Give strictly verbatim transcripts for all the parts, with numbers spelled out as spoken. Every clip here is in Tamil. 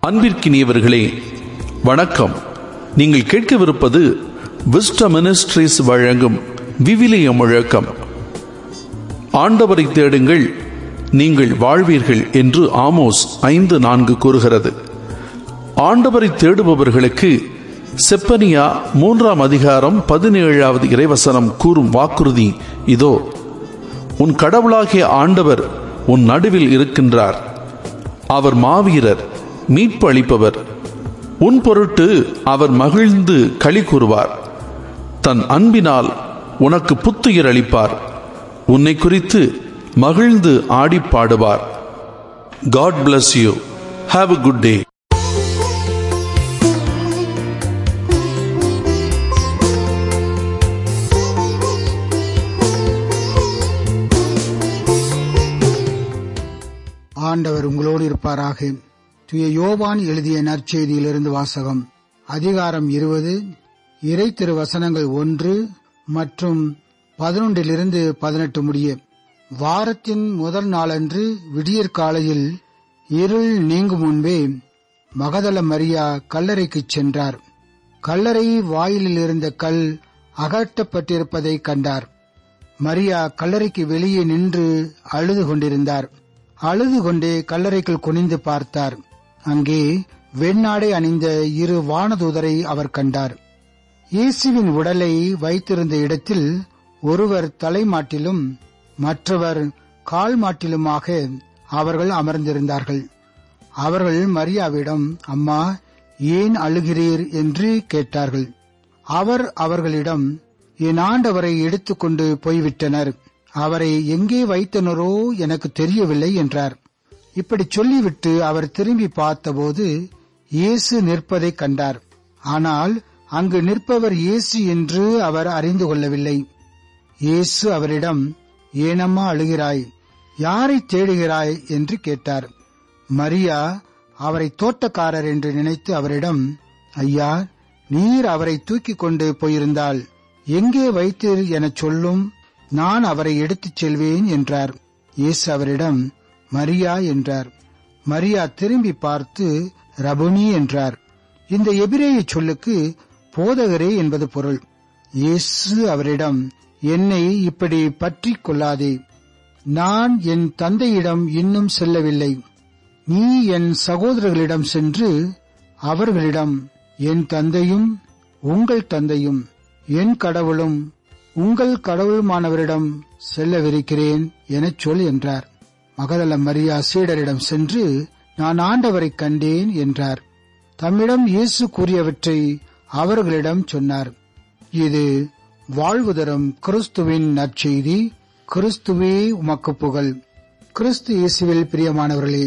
அன்பிற்கினியவர்களே வணக்கம். நீங்கள் கேட்கவிருப்பது விஸ்டம் மினிஸ்ட்ரீஸ் வழங்கும் விவிலிய முழக்கம். ஆண்டவரை தேடுங்கள், நீங்கள் வாழ்வீர்கள் என்று ஆமோஸ் ஐந்து நான்கு கூறுகிறது. ஆண்டவரை தேடுபவர்களுக்கு செப்பனியா மூன்றாம் அதிகாரம் பதினேழாவது இறைவசனம் கூறும் வாக்குறுதி இதோ: உன் கடவுளாகிய ஆண்டவர் உன் நடுவில் இருக்கின்றார். அவர் மாவீரர், மீட்பு அளிப்பவர். உன் பொருட்டு அவர் மகிழ்ந்து களி கூறுவார். தன் அன்பினால் உனக்கு புத்துயிர் அளிப்பார். உன்னை குறித்து மகிழ்ந்து ஆடி பாடுவார். God bless you. Have a good day. ஆண்டவர் உங்களோடு இருப்பாராக. தூய யோவான் எழுதிய நற்செய்தியிலிருந்து வாசகம். அதிகாரம் இருபது, இறை திரு வசனங்கள் ஒன்று மற்றும் பதினொன்றிலிருந்து பதினெட்டு முடிய. வாரத்தின் முதல் நாளன்று விடியற்காலையில் இருள் நீங்கும் முன்பே மகதல மரியா கல்லறைக்கு சென்றார். கல்லறை வாயிலில் இருந்த கல் அகற்றப்பட்டிருப்பதை கண்டார். மரியா கல்லறைக்கு வெளியே நின்று அழுது கொண்டிருந்தார். அழுது கொண்டே கல்லறைக்குள் குனிந்து பார்த்தார். அங்கே வெண்ணாடை அணிந்த இரு வானதூதரை அவர் கண்டார். இயேசுவின் உடலை வைத்திருந்த இடத்தில் ஒருவர் தலைமாட்டிலும் மற்றவர் கால் மாட்டிலுமாக அவர்கள் அமர்ந்திருந்தார்கள். அவர்கள் மரியாவிடம், அம்மா, ஏன் அழுகிறீர் என்று கேட்டார்கள். அவர் அவர்களிடம், என் ஆண்டவரை எடுத்துக்கொண்டு போய்விட்டனர். அவரை எங்கே வைத்தனரோ எனக்கு தெரியவில்லை என்றார். இப்படி சொல்லிவிட்டு அவர் திரும்பி பார்த்தபோது இயேசு நிற்பதை கண்டார். ஆனால் அங்கு நிற்பவர் இயேசு என்று அவர் அறிந்து கொள்ளவில்லை. இயேசு அவரிடம், ஏனம்மா அழுகிறாய்? யாரை தேடுகிறாய் என்று கேட்டார். மரியா அவரை தோட்டக்காரர் என்று நினைத்து அவரிடம், ஐயா, நீர் அவரை தூக்கிக் கொண்டு போயிருந்தால் எங்கே வைத்தீர் எனச் சொல்லும், நான் அவரை எடுத்துச் செல்வேன் என்றார். இயேசு அவரிடம், மரியா என்றார். மரியா திரும்பி பார்த்து ரபுனி என்றார். இந்த எபிரேய சொல்லுக்கு போதகரே என்பது பொருள். இயேசு அவரிடம், என்னை இப்படி பற்றி கொள்ளாதே. நான் என் தந்தையிடம் இன்னும் செல்லவில்லை. நீ என் சகோதரர்களிடம் சென்று அவர்களிடம், என் தந்தையும் உங்கள் தந்தையும் என் கடவுளும் உங்கள் கடவுளுமானவரிடம் செல்லவிருக்கிறேன் எனச் சொல் என்றார். மகதல மரியா சீடரிடம் சென்று, நான் ஆண்டவரை கண்டேன் என்றார். தம்மிடம் இயேசு கூறியவற்றை அவர்களிடம் சொன்னார். இது வாழ்வு தரும் கிறிஸ்துவின் நற்செய்தி. கிறிஸ்துவே உமக்கு புகழ். கிறிஸ்து இயேசுவில் பிரியமானவர்களே,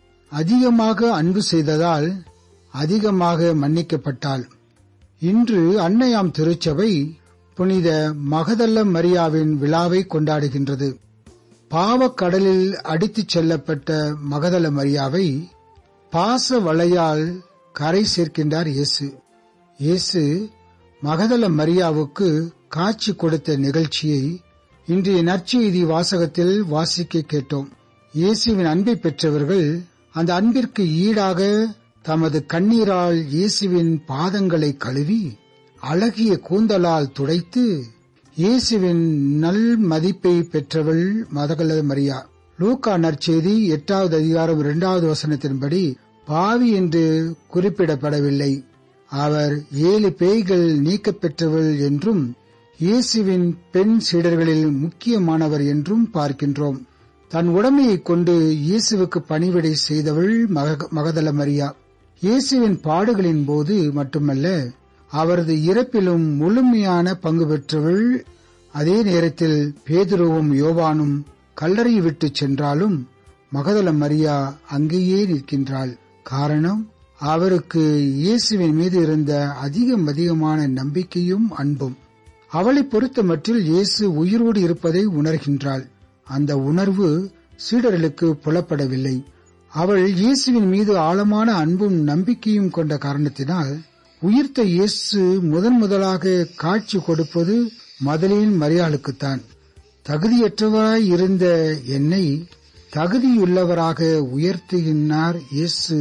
அதிகமாக அன்பு செய்ததால் அதிகமாக மன்னிக்கப்பட்டாள். இன்று அன்னையாம் திருச்சபை புனித மகதல மரியாவின் விழாவை கொண்டாடுகின்றது. பாவக்கடலில் அடித்துச் செல்லப்பட்ட மகதல மரியாவை பாச வலையால் கரை சேர்க்கின்றார் இயேசு. இயேசு மகதல மரியாவுக்கு காட்சி கொடுத்த நிகழ்ச்சியை இன்றைய நற்செய்தி வாசகத்தில் வாசிக்க கேட்டோம். இயேசுவின் அன்பை பெற்றவர்கள் அந்த அன்பிற்கு ஈடாக தமது கண்ணீரால் இயேசுவின் பாதங்களை கழுவி அழகிய கூந்தலால் துடைத்து இயேசுவின் நல் மதிப்பை பெற்றவள் மகதல மரியா. லூக்கா நற்செய்தி எட்டாவது அதிகாரம் இரண்டாவது வசனத்தின்படி பாவி என்று குறிப்பிடப்படவில்லை. அவர் ஏழு பேய்கள் நீக்க பெற்றவள் என்றும் இயேசுவின் பெண் சீடர்களில் முக்கியமானவர் என்றும் பார்க்கின்றோம். தன் உடமையை கொண்டு இயேசுவுக்கு பணிவிடை செய்தவள் மகதல மரியா. இயேசுவின் பாடுகளின் போது மட்டுமல்ல, அவரது இறப்பிலும் முழுமையான பங்கு பெற்றவள். அதே நேரத்தில் பேதுருவும் யோவானும் கல்லறை விட்டு சென்றாலும் மகதல மரியா அங்கேயே நிற்கின்றாள். காரணம், அவருக்கு இயேசுவின் மீது இருந்த அதிகம் அதிகமான நம்பிக்கையும் அன்பும். அவளை பொறுத்த மட்டில் இயேசு உயிரோடு இருப்பதை உணர்கின்றாள். அந்த உணர்வு சீடர்களுக்கு புலப்படவில்லை. அவள் இயேசுவின் மீது ஆழமான அன்பும் நம்பிக்கையும் கொண்ட காரணத்தினால் உயிர்த்த இயேசு முதன் முதலாக காட்சி கொடுப்பது மதலேன் மரியாளுக்குத்தான். தகுதியற்றவராய் இருந்த என்னை தகுதியுள்ளவராக உயர்த்துகின்றார் இயேசு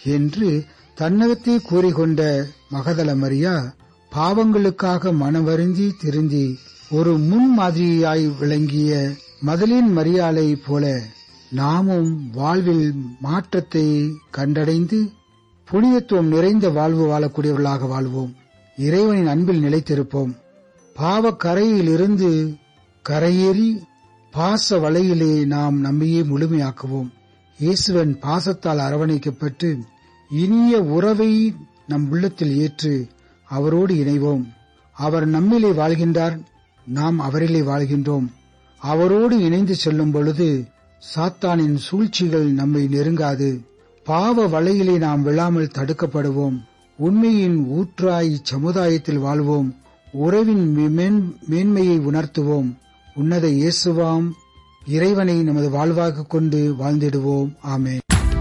என்று தன்னகத்தே கூறிக்கொண்ட மகதல மரியா பாவங்களுக்காக மனவருந்தி திருந்தி ஒரு முன்மாதிரியாய் விளங்கிய மதலின் மரியாளை போல நாமும் வாழ்வில் மாற்றத்தை கண்டடைந்து புனிதத்துவம் நிறைந்த வாழ்வு வாழக்கூடியவர்களாக வாழ்வோம். இறைவனின் அன்பில் நிலைத்திருப்போம். பாவ கரையிலிருந்து கரையேறி பாச வலையிலே நாம் நம்மையே முழுமையாக்குவோம். இயேசுவன் பாசத்தால் அரவணைக்கப்பட்டு இனிய உறவை நம் உள்ளத்தில் ஏற்று அவரோடு இணைவோம். அவர் நம்மிலே வாழ்கின்றார், நாம் அவரிலே வாழ்கின்றோம். அவரோடு இணைந்து செல்லும் பொழுது சாத்தானின் சூழ்ச்சிகள் நம்மை நெருங்காது. பாவ வலையிலே நாம் விழாமல் தடுக்கப்படுவோம். உண்மையின் ஊற்றாய் சமுதாயத்தில் வாழ்வோம். உறவின் மேன்மையை உணர்த்துவோம். உன்னத இயேசுவாம் இறைவனை நமது வாழ்வாக கொண்டு வாழ்ந்திடுவோம். ஆமென்.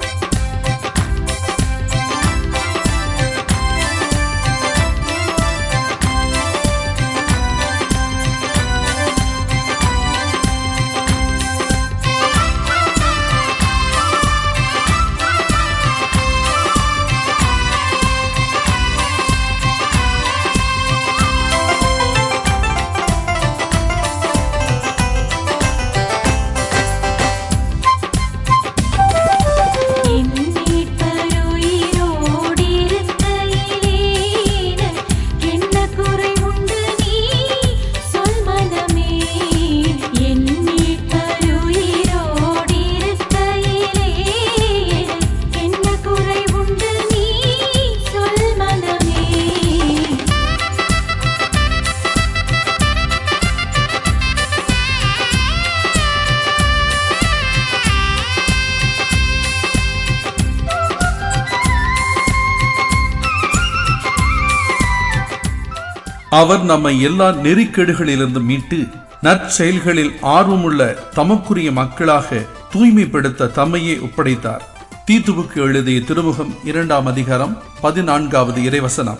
அவர் நம்மை எல்லா நெறிக்கேடுகளிலிருந்து மீட்டு நற்செயல்களில் ஆர்வமுள்ள தமக்குரிய மக்களாக தூய்மைப்படுத்த தம்மையே ஒப்படைத்தார். தீத்துவுக்கு எழுதிய திருமுகம் இரண்டாம் அதிகாரம் பதினான்காவது இறைவசனம்.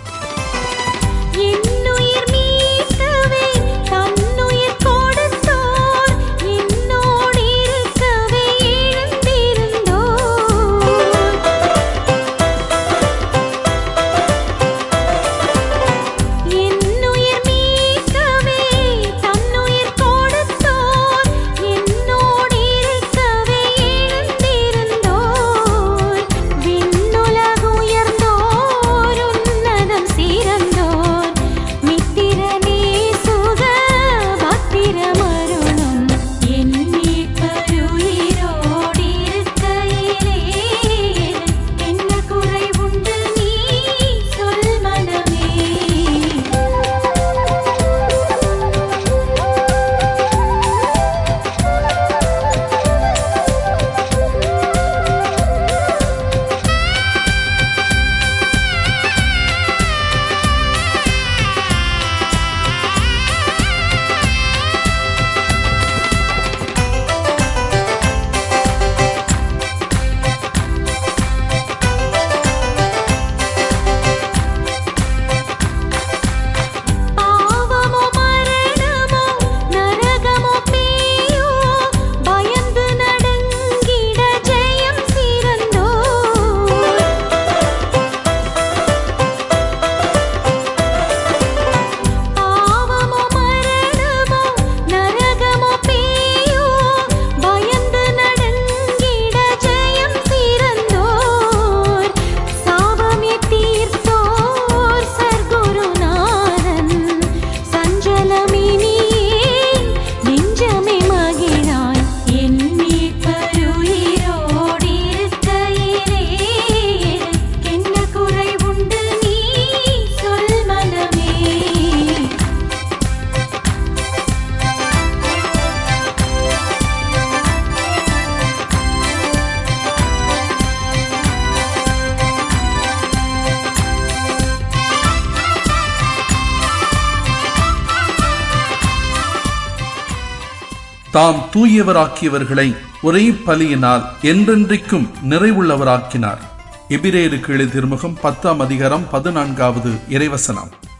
தாம் தூயவராக்கியவர்களை ஒரே பலியினால் என்றென்றைக்கும் நிறைவுள்ளவராக்கினார். எபிரேயருக்கு எழுதிய திருமுகம் பத்தாம் அதிகாரம் பதினான்காவது இறைவசனம்.